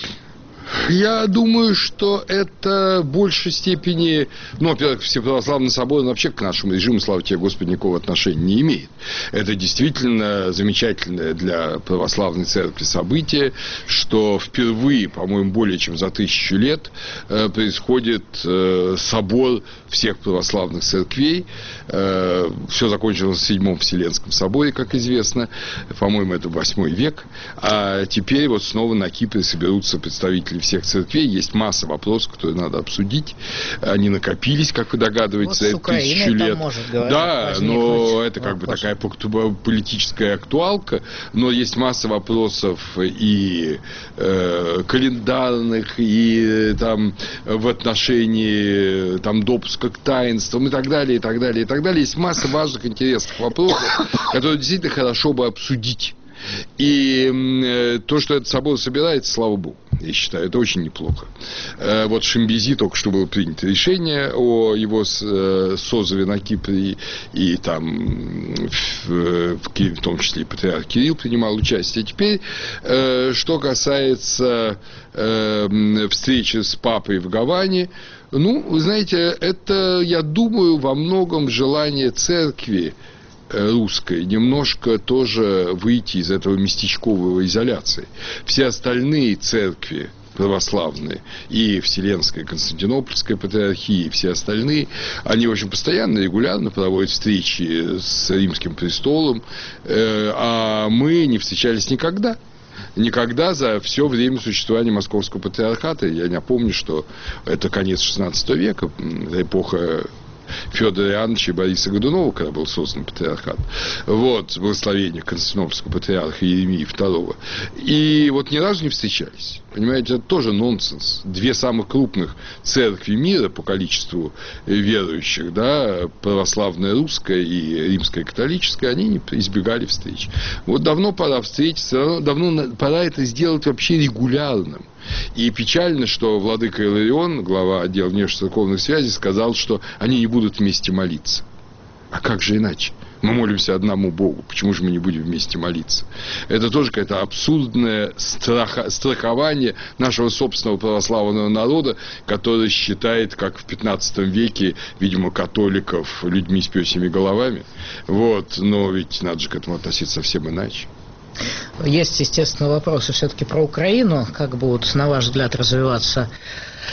Я думаю, что это в большей степени, ну, во-первых, Всеправославный собор вообще к нашему режиму, слава тебе, Господи, никакого отношения не имеет. Это действительно замечательное для православной церкви событие, что впервые, по-моему, более чем за тысячу лет э, происходит э, собор всех православных церквей. Э, все закончилось в Седьмом Вселенском соборе, как известно. По-моему, это восьмой век. А теперь вот снова на Кипре соберутся представители всех церквей. Есть масса вопросов, которые надо обсудить. Они накопились, как вы догадываетесь, за вот тысячу лет. Говорить, да, но это как вопрос. бы такая политическая актуалка. Но есть масса вопросов и э, календарных, и там в отношении там, допуска к таинствам и так далее, и так далее, и так далее. Есть масса важных, интересных вопросов, которые действительно хорошо бы обсудить. И э, то, что этот собор собирается, слава богу, я считаю, это очень неплохо. Э, вот в Шимбези только что было принято решение о его э, созыве на Кипре, и, и там в, в, в том числе и патриарх Кирилл принимал участие. Теперь, э, что касается э, встречи с папой в Гаване, ну, вы знаете, это, я думаю, во многом желание церкви русской немножко тоже выйти из этого местечкового изоляции. Все остальные церкви православные, и Вселенская, Константинопольская патриархия, и все остальные, они очень постоянно, регулярно проводят встречи с Римским престолом, а мы не встречались никогда. Никогда за все время существования Московского патриархата. Я напомню, что это конец шестнадцатого века, эпоха Федора Иоанновича и Бориса Годунова, когда был создан патриархат. Вот, благословение Константинопольского патриарха Иеремии второго. И вот ни разу не встречались. Понимаете, это тоже нонсенс. Две самых крупных церкви мира по количеству верующих, да, православная русская и римская католическая, они не избегали встреч. Вот давно пора встретиться, давно пора это сделать вообще регулярным. И печально, что владыка Иларион, глава отдела внешнецерковных связей, сказал, что они не будут вместе молиться. А как же иначе? Мы молимся одному Богу. Почему же мы не будем вместе молиться? Это тоже какое-то абсурдное страха, страхование нашего собственного православного народа, который считает, как в пятнадцатом веке, видимо, католиков людьми с пёсьими головами. Вот. Но ведь надо же к этому относиться совсем иначе. Есть, естественно, вопросы все-таки про Украину. Как будут, на ваш взгляд, развиваться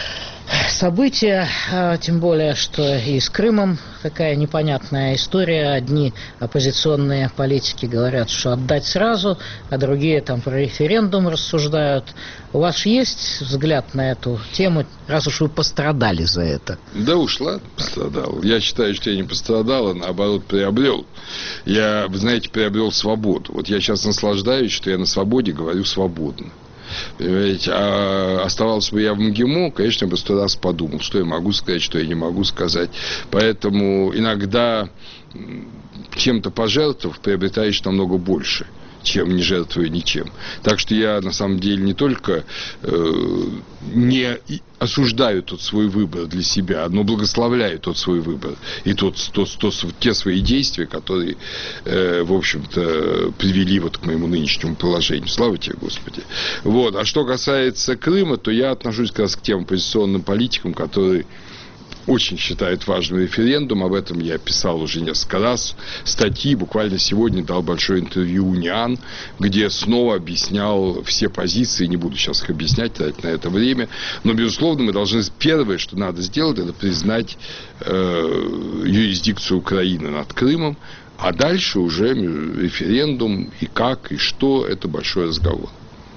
события, тем более, что и с Крымом такая непонятная история. Одни оппозиционные политики говорят, что отдать сразу, а другие там про референдум рассуждают. У вас есть взгляд на эту тему, раз уж вы пострадали за это? Да уж, ладно, пострадал. Я считаю, что я не пострадал, а наоборот приобрел. Я, вы знаете, приобрел свободу. Вот я сейчас наслаждаюсь, что я на свободе говорю свободно. Понимаете, а оставался бы я в МГИМО, конечно, я бы сто раз подумал, что я могу сказать, что я не могу сказать. Поэтому иногда чем-то пожертвовав, приобретаешь намного больше, чем не жертвуя ничем. Так что я, на самом деле, не только э, не осуждаю тот свой выбор для себя, но благословляю тот свой выбор и тот, тот, тот, те свои действия, которые, э, в общем-то, привели вот к моему нынешнему положению. Слава тебе, Господи. Вот. А что касается Крыма, то я отношусь как раз к тем оппозиционным политикам, которые очень считают важным референдум. Об этом я писал уже несколько раз. Статьи. Буквально сегодня дал большое интервью «Униан», где снова объяснял все позиции. Не буду сейчас их объяснять, тратить на это время. Но, безусловно, мы должны... Первое, что надо сделать, это признать э, юрисдикцию Украины над Крымом. А дальше уже референдум. И как, и что. Это большой разговор.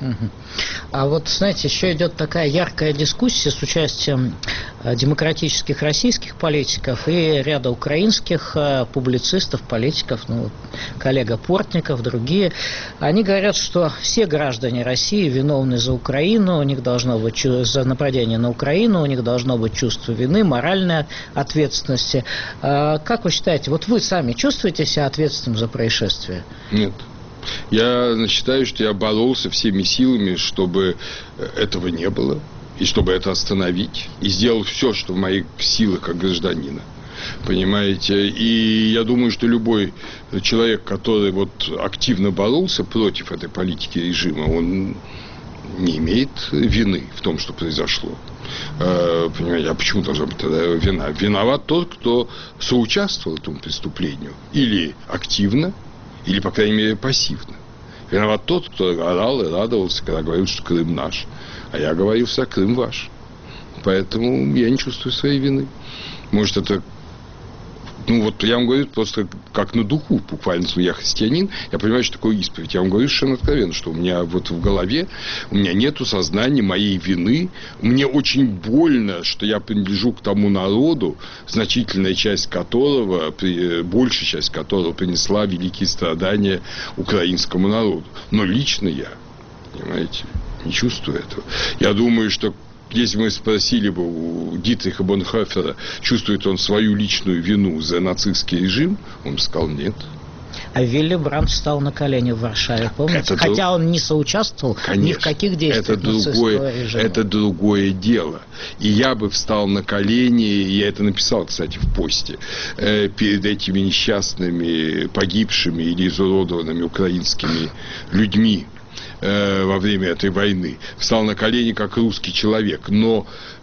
А вот, знаете, еще идет такая яркая дискуссия с участием демократических российских политиков и ряда украинских публицистов, политиков, ну, коллега Портников, другие. Они говорят, что все граждане России виновны за Украину, у них должно быть за нападение на Украину, у них должно быть чувство вины, моральной ответственности. Как вы считаете, вот вы сами чувствуете себя ответственным за происшествие? Нет. Я считаю, что я боролся всеми силами, чтобы этого не было, и чтобы это остановить, и сделал все, что в моих силах как гражданина. Понимаете? И я думаю, что любой человек, который вот активно боролся против этой политики режима, он не имеет вины в том, что произошло. Понимаете, а почему должна быть тогда вина? Виноват тот, кто соучаствовал этому преступлению. Или активно, или, по крайней мере, пассивно. Виноват тот, кто орал и радовался, когда говорил, что Крым наш. А я говорил всегда, Крым ваш. Поэтому я не чувствую своей вины. Может, это... Ну, вот я вам говорю просто как на духу, буквально, я христианин, я понимаю, что такое исповедь. Я вам говорю совершенно откровенно, что у меня вот в голове, у меня нету сознания моей вины. Мне очень больно, что я принадлежу к тому народу, значительная часть которого, большая часть которого принесла великие страдания украинскому народу. Но лично я, понимаете, не чувствую этого. Я думаю, что если мы спросили бы у Дитриха Бонхофера, чувствует он свою личную вину за нацистский режим, он бы сказал нет. А Вилли Брандт встал на колени в Варшаве, помните? Это Хотя друг... он не соучаствовал, конечно, ни в каких действиях это другое, режима. Это другое дело. И я бы встал на колени, я это написал, кстати, в посте, э, перед этими несчастными, погибшими или изуродованными украинскими людьми во время этой войны. Встал на колени как русский человек. Но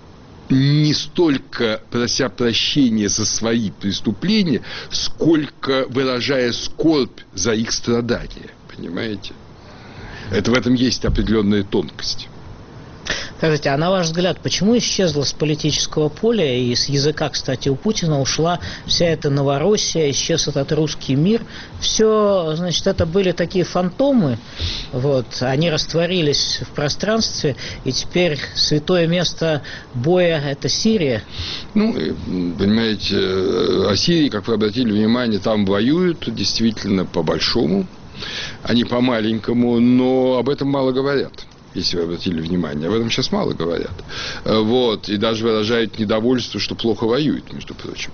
не столько прося прощения за свои преступления, сколько выражая скорбь за их страдания. Понимаете? Это в этом есть определенная тонкость. Скажите, а на ваш взгляд, почему исчезла с политического поля и с языка, кстати, у Путина ушла вся эта Новороссия, исчез этот русский мир? Все, значит, это были такие фантомы, вот, они растворились в пространстве, и теперь святое место боя – это Сирия? Ну, понимаете, о Сирии, как вы обратили внимание, там воюют действительно по-большому, а не по-маленькому, но об этом мало говорят. Если вы обратили внимание. Об этом сейчас мало говорят. Вот. И даже выражают недовольство, что плохо воюют, между прочим.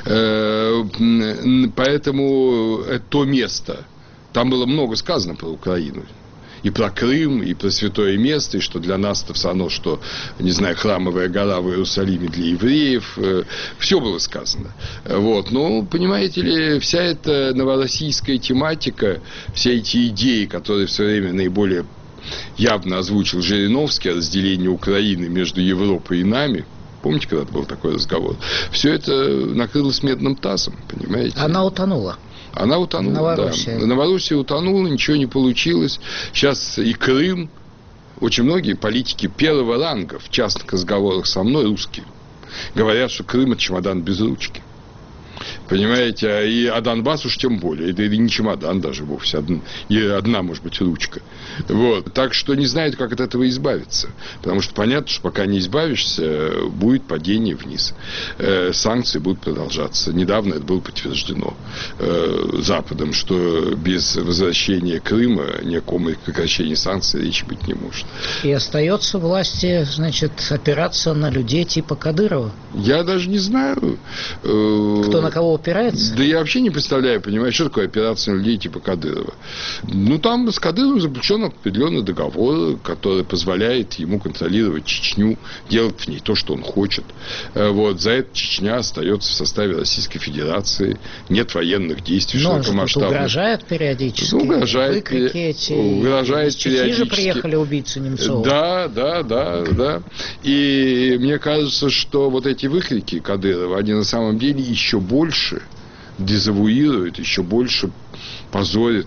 Поэтому то место, там было много сказано про Украину. И про Крым, и про святое место, и что для нас это все равно, что, не знаю, храмовая гора в Иерусалиме для евреев. Все было сказано. Вот. Но, понимаете ли, вся эта новороссийская тематика, все эти идеи, которые в свое время наиболее явно озвучил Жириновский о разделении Украины между Европой и нами. Помните, когда был такой разговор? Все это накрылось медным тазом, понимаете? Она утонула. Она утонула, Новороссия. Да. Новороссия утонула, ничего не получилось. Сейчас и Крым Очень многие политики первого ранга в частных разговорах со мной, русские, говорят, что Крым – это чемодан без ручки. Понимаете, и, а Донбасс уж тем более. Это не чемодан даже вовсе. Одна, и одна, может быть, ручка. Вот. Так что не знают, как от этого избавиться. Потому что понятно, что пока не избавишься, будет падение вниз. Э, санкции будут продолжаться. Недавно это было подтверждено э, Западом, что без возвращения Крыма ни о ком прекращении санкций речи быть не может. И остается власти, значит, опираться на людей типа Кадырова? Я даже не знаю. Э, Кто на кого опирается? Да я вообще не представляю, понимаешь, что такое операция на людей типа Кадырова. Ну, там с Кадыровым заключен определенный договор, который позволяет ему контролировать Чечню, делать в ней то, что он хочет. Вот. За это Чечня остается в составе Российской Федерации. Нет военных действий широкомасштабных. Но он угрожает периодически. Ну, угрожает, выкрики эти. Угрожает периодически. же приехали убийцы Немцова. Да, да, да, да. И мне кажется, что вот эти выкрики Кадырова, они на самом деле еще больше дезавуируют, еще больше позорят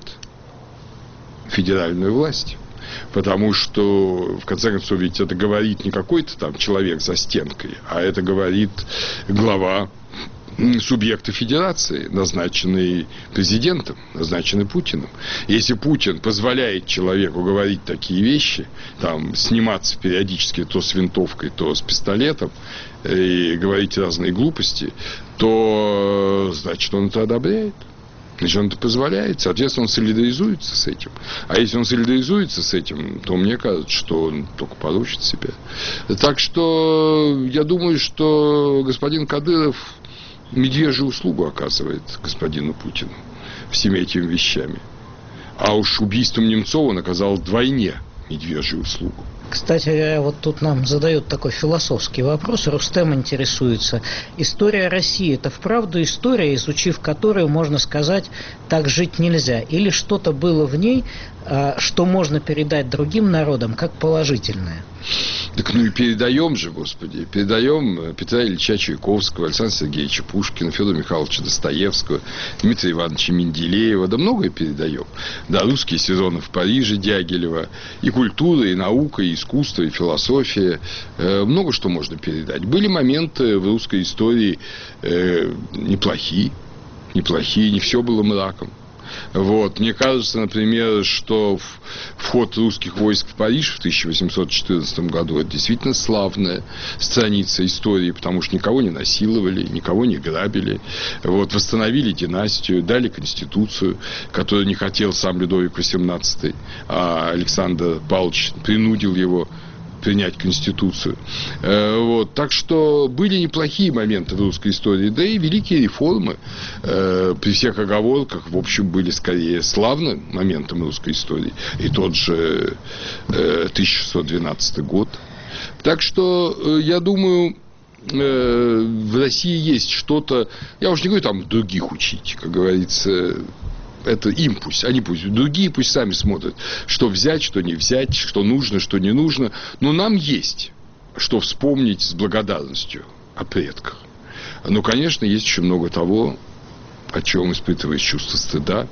федеральную власть. Потому что, в конце концов, ведь это говорит не какой-то там человек за стенкой, а это говорит глава субъекта федерации, назначенный президентом, назначенный Путиным. Если Путин позволяет человеку говорить такие вещи, там, сниматься периодически то с винтовкой, то с пистолетом, и говорить разные глупости, то, значит, он это одобряет. Значит, он это позволяет. Соответственно, он солидаризуется с этим. А если он солидаризуется с этим, то мне кажется, что он только порочит себя. Так что я думаю, что господин Кадыров медвежью услугу оказывает господину Путину всеми этими вещами. А уж убийством Немцова он оказал вдвойне медвежью услугу. Кстати, вот тут нам задают такой философский вопрос. Рустем интересуется. История России – это вправду история, изучив которую, можно сказать, так жить нельзя? Или что-то было в ней, что можно передать другим народам как положительное? Так ну и передаем же, Господи, передаем Петра Ильича Чайковского, Александра Сергеевича Пушкина, Федора Михайловича Достоевского, Дмитрия Ивановича Менделеева, да многое передаем. Да, русские сезоны в Париже Дягилева, и культура, и наука, и искусство, и философия, э, много что можно передать. Были моменты в русской истории э, неплохие, неплохие, не все было мраком. Вот. Мне кажется, например, что вход русских войск в Париж в тысяча восемьсот четырнадцатом году – это действительно славная страница истории, потому что никого не насиловали, никого не грабили. Вот. Восстановили династию, дали конституцию, которую не хотел сам Людовик восемнадцатый, а Александр Павлович принудил его принять Конституцию. Вот. Так что были неплохие моменты в русской истории, да и великие реформы, при всех оговорках, в общем, были скорее славным моментом русской истории. И тот же тысяча шестьсот двенадцатый год. Так что, я думаю, в России есть что-то, я уж не говорю там других учить, как говорится, это им пусть, они пусть, другие пусть сами смотрят, что взять, что не взять, что нужно, что не нужно. Но нам есть что вспомнить с благодарностью о предках. Но, конечно, есть еще много того, о чем испытываешь чувство стыда.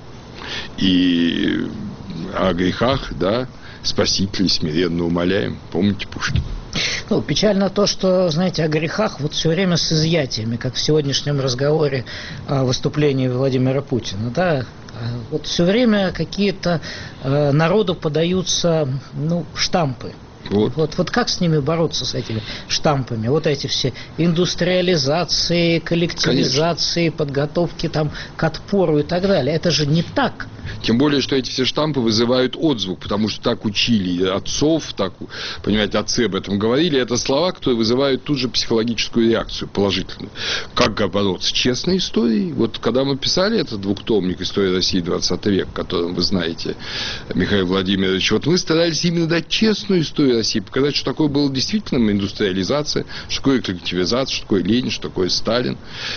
И о грехах, да, Спасителя смиренно умоляем. Помните Пушкина? Ну, печально то, что, знаете, о грехах вот все время с изъятиями, как в сегодняшнем разговоре о выступлении Владимира Путина, да, вот все время какие-то э, народу подаются, ну, штампы. Вот. Вот, вот как с ними бороться, с этими штампами? Вот эти все индустриализации, коллективизации, конечно, подготовки там к отпору и так далее. Это же не так. Тем более, что эти все штампы вызывают отзвук, потому что так учили отцов, так, понимаете, отцы об этом говорили. Это слова, которые вызывают тут же психологическую реакцию положительную. Как бороться с честной историей? Вот когда мы писали этот двухтомник «История России двадцатый век», которым вы знаете, Михаил Владимирович, вот мы старались именно дать честную историю России, показать, что такое была действительно индустриализация, что такое коллективизация, что такое Ленин, что такое Сталин.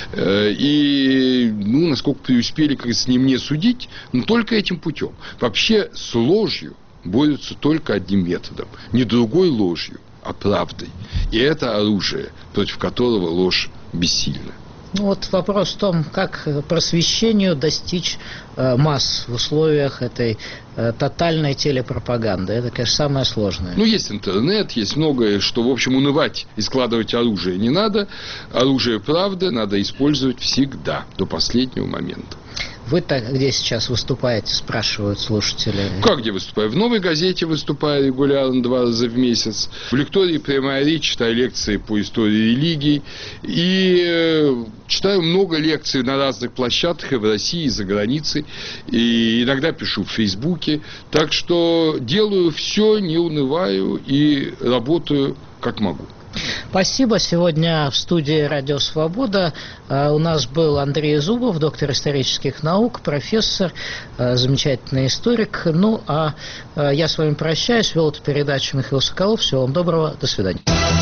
И, ну, насколько преуспели, как с ним не судить, но только этим путем. Вообще с ложью борются только одним методом. Не другой ложью, а правдой. И это оружие, против которого ложь бессильна. Ну, вот вопрос в том, как просвещению достичь э, масс в условиях этой э, тотальной телепропаганды. Это, конечно, самое сложное. Ну, есть интернет, есть многое, что, в общем, унывать и складывать оружие не надо. Оружие правды надо использовать всегда, до последнего момента. Вы-то где сейчас выступаете, спрашивают слушатели? Как где выступаю? В «Новой газете» выступаю регулярно два раза в месяц. В лектории «Прямая речь» читаю лекции по истории религий. И э, читаю много лекций на разных площадках и в России, и за границей. И иногда пишу в Фейсбуке. Так что делаю все, не унываю и работаю как могу. Спасибо. Сегодня в студии «Радио Свобода» у нас был Андрей Зубов, доктор исторических наук, профессор, замечательный историк. Ну, а я с вами прощаюсь. Вел эту передачу Михаил Соколов. Всего вам доброго. До свидания.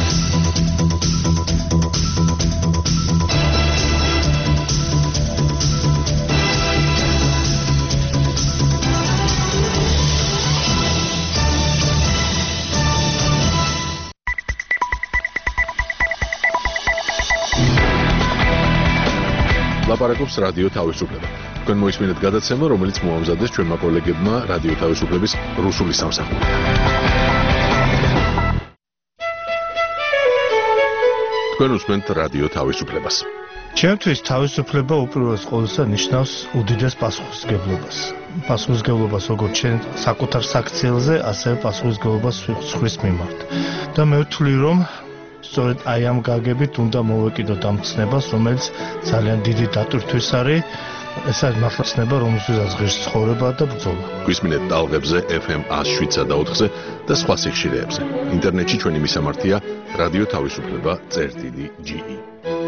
ლაპარაკობს რადიო თავისუფლება. თქვენ მოისმინეთ გადაცემა, რომელიც მოამზადეს ჩვენმა კოლეგებმა რადიო თავისუფლების რუსული სამსახური. თქვენ უსმენთ რადიო თავისუფლებას. ჩემთვის თავისუფლება უპირველეს ყოვლისა ნიშნავს უდიდეს პასუხისმგებლობას. პასუხისმგებლობას როგორც ჩვენ საკუთარ საქციელზე, ასევე პასუხისმგებლობას სხვის მიმართ. და მე ვთვლი, რომ სწორედ აი ამ გაგებით უნდა მოვეკიდოთ ამ ცნებას, რომელიც ძალიან დიდი დატვირთვის არის. ეს არის მართლა ცნება, რომელსაც ღირს ცხოვრება და ბრძოლა. გვისმინეთ ტალღებზე ეფ ემ one oh seven და ოთხზე და სხვა სიხშირეებზე. ინტერნეტში ჩვენი მისამართია რადიო თავისუფლება წერტილი ჯი ი.